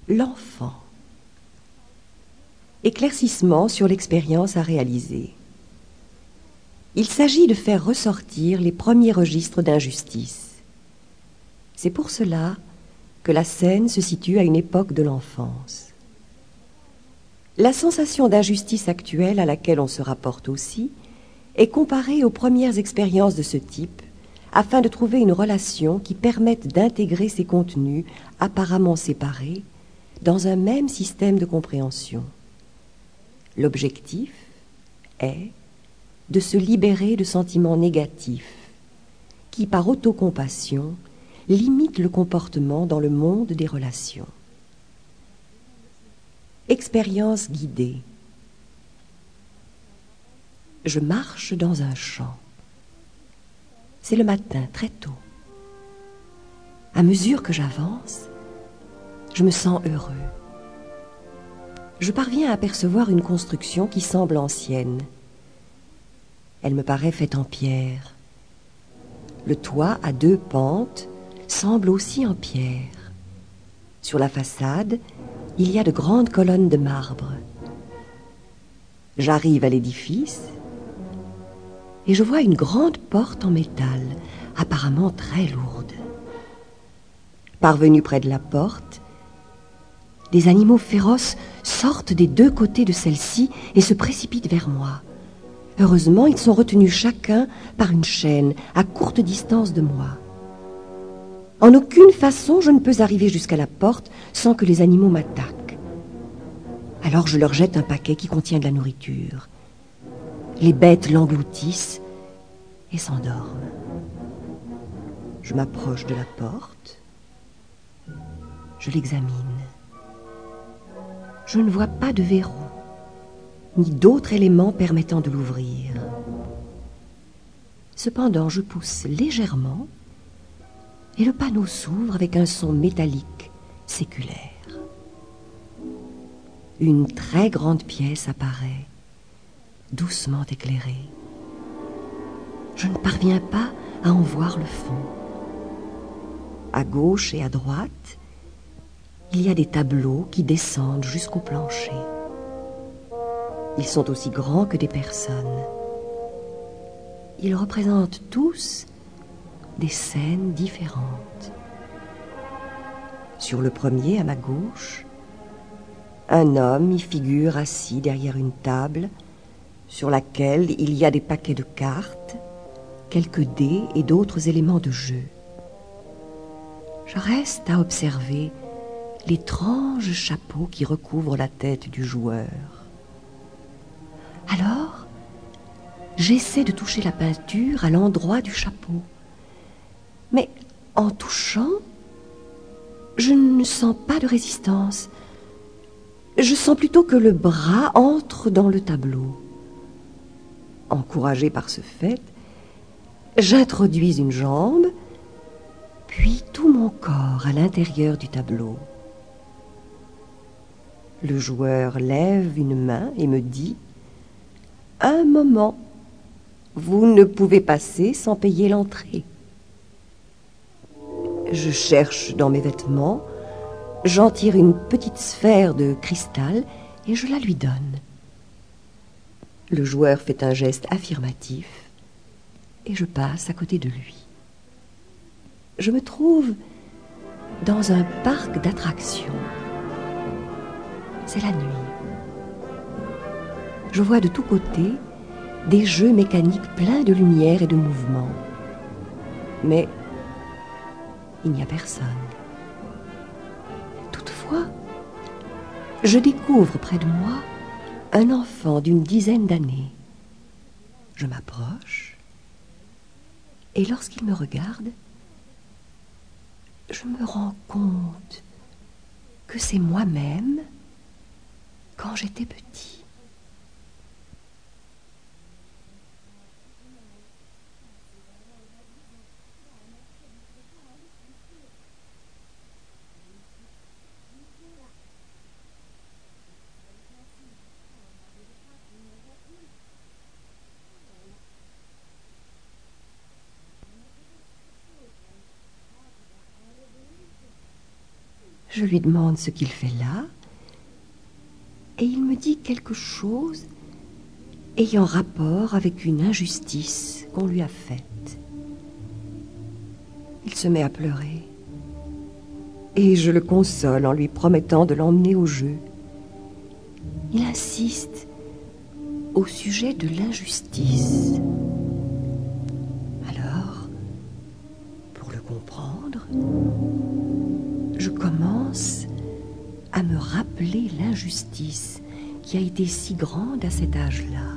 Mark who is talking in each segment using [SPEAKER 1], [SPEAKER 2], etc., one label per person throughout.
[SPEAKER 1] L'enfant. Éclaircissement sur l'expérience à réaliser. Il s'agit de faire ressortir les premiers registres d'injustice. C'est pour cela que la scène se situe à une époque de l'enfance. La sensation d'injustice actuelle à laquelle on se rapporte aussi est comparée aux premières expériences de ce type afin de trouver une relation qui permette d'intégrer ces contenus apparemment séparés dans un même système de compréhension. L'objectif est de se libérer de sentiments négatifs qui, par autocompassion, limitent le comportement dans le monde des relations. Expérience guidée. Je marche dans un champ. C'est le matin, très tôt. À mesure que j'avance, je me sens heureux. Je parviens à apercevoir une construction qui semble ancienne. Elle me paraît faite en pierre. Le toit à 2 pentes semble aussi en pierre. Sur la façade, il y a de grandes colonnes de marbre. J'arrive à l'édifice et je vois une grande porte en métal, apparemment très lourde. Parvenu près de la porte, des animaux féroces sortent des 2 côtés de celle-ci et se précipitent vers moi. Heureusement, ils sont retenus chacun par une chaîne à courte distance de moi. En aucune façon, je ne peux arriver jusqu'à la porte sans que les animaux m'attaquent. Alors je leur jette un paquet qui contient de la nourriture. Les bêtes l'engloutissent et s'endorment. Je m'approche de la porte. Je l'examine. Je ne vois pas de verrou, ni d'autres éléments permettant de l'ouvrir. Cependant, je pousse légèrement et le panneau s'ouvre avec un son métallique séculaire. Une très grande pièce apparaît, doucement éclairée. Je ne parviens pas à en voir le fond. À gauche et à droite, il y a des tableaux qui descendent jusqu'au plancher. Ils sont aussi grands que des personnes. Ils représentent tous des scènes différentes. Sur le premier, à ma gauche, un homme y figure assis derrière une table sur laquelle il y a des paquets de cartes, quelques dés et d'autres éléments de jeu. Je reste à observer l'étrange chapeau qui recouvre la tête du joueur. Alors, j'essaie de toucher la peinture à l'endroit du chapeau. Mais en touchant, je ne sens pas de résistance. Je sens plutôt que le bras entre dans le tableau. Encouragé par ce fait, j'introduis une jambe, puis tout mon corps à l'intérieur du tableau. Le joueur lève une main et me dit « Un moment, vous ne pouvez passer sans payer l'entrée. » Je cherche dans mes vêtements, j'en tire une petite sphère de cristal et je la lui donne. Le joueur fait un geste affirmatif et je passe à côté de lui. Je me trouve dans un parc d'attractions. C'est la nuit. Je vois de tous côtés des jeux mécaniques pleins de lumière et de mouvement. Mais il n'y a personne. Toutefois, je découvre près de moi un enfant d'une dizaine d'années. Je m'approche et lorsqu'il me regarde, je me rends compte que c'est moi-même quand j'étais petit. Je lui demande ce qu'il fait là, et il me dit quelque chose ayant rapport avec une injustice qu'on lui a faite. Il se met à pleurer, et je le console en lui promettant de l'emmener au jeu. Il insiste au sujet de l'injustice. Alors, pour le comprendre, je commence à me rappeler l'injustice qui a été si grande à cet âge-là.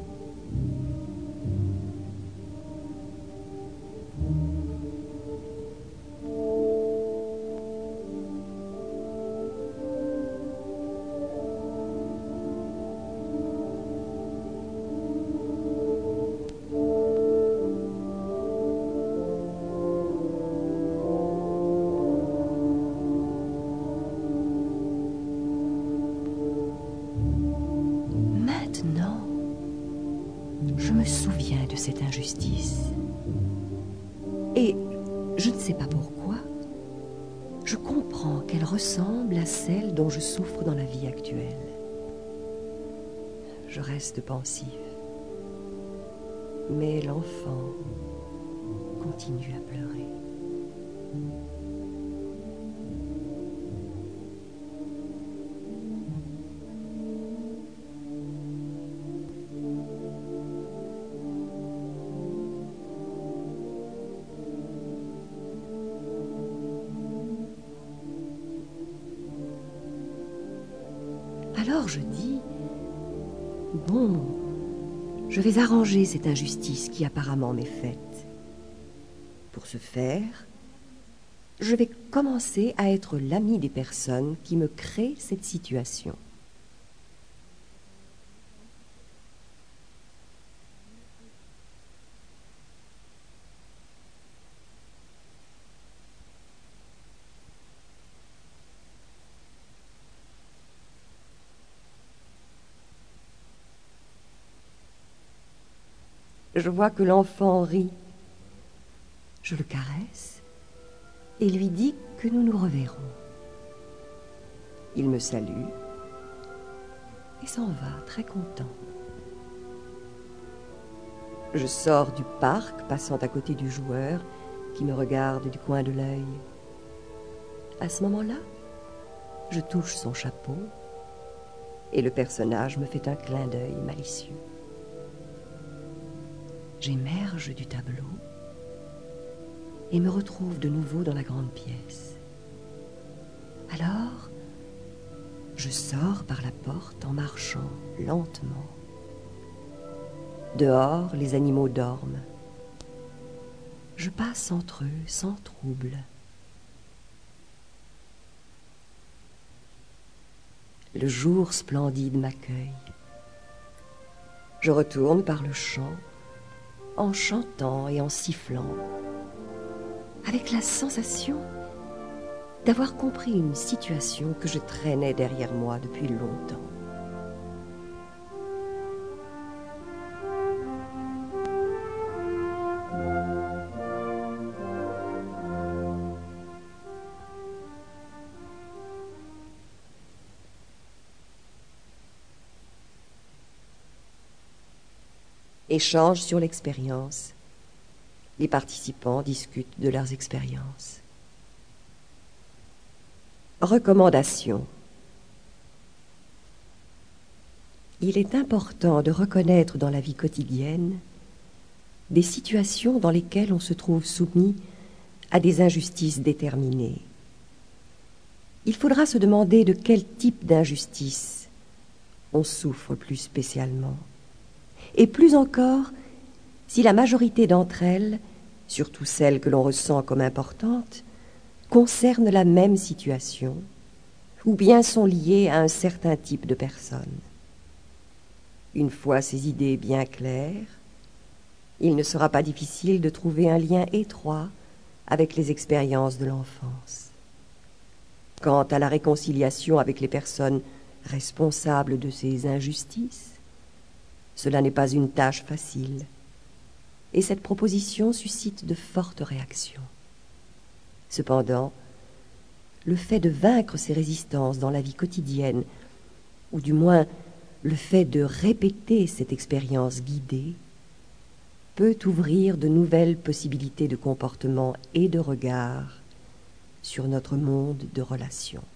[SPEAKER 1] Maintenant, je me souviens de cette injustice. Et je ne sais pas pourquoi, je comprends qu'elle ressemble à celle dont je souffre dans la vie actuelle. Je reste pensif. Mais l'enfant continue à pleurer. Alors je dis, bon, je vais arranger cette injustice qui apparemment m'est faite. Pour ce faire, je vais commencer à être l'ami des personnes qui me créent cette situation. Je vois que l'enfant rit. Je le caresse et lui dis que nous nous reverrons. Il me salue et s'en va très content. Je sors du parc, passant à côté du joueur qui me regarde du coin de l'œil. À ce moment-là, je touche son chapeau et le personnage me fait un clin d'œil malicieux. J'émerge du tableau et me retrouve de nouveau dans la grande pièce. Alors, je sors par la porte en marchant lentement. Dehors, les animaux dorment. Je passe entre eux sans trouble. Le jour splendide m'accueille. Je retourne par le champ en chantant et en sifflant, avec la sensation d'avoir compris une situation que je traînais derrière moi depuis longtemps. Échange sur l'expérience. Les participants discutent de leurs expériences. Recommandations. Il est important de reconnaître dans la vie quotidienne des situations dans lesquelles on se trouve soumis à des injustices déterminées. Il faudra se demander de quel type d'injustice on souffre plus spécialement. Et plus encore, si la majorité d'entre elles, surtout celles que l'on ressent comme importantes, concernent la même situation, ou bien sont liées à un certain type de personne. Une fois ces idées bien claires, il ne sera pas difficile de trouver un lien étroit avec les expériences de l'enfance. Quant à la réconciliation avec les personnes responsables de ces injustices, cela n'est pas une tâche facile, et cette proposition suscite de fortes réactions. Cependant, le fait de vaincre ces résistances dans la vie quotidienne, ou du moins le fait de répéter cette expérience guidée, peut ouvrir de nouvelles possibilités de comportement et de regard sur notre monde de relations.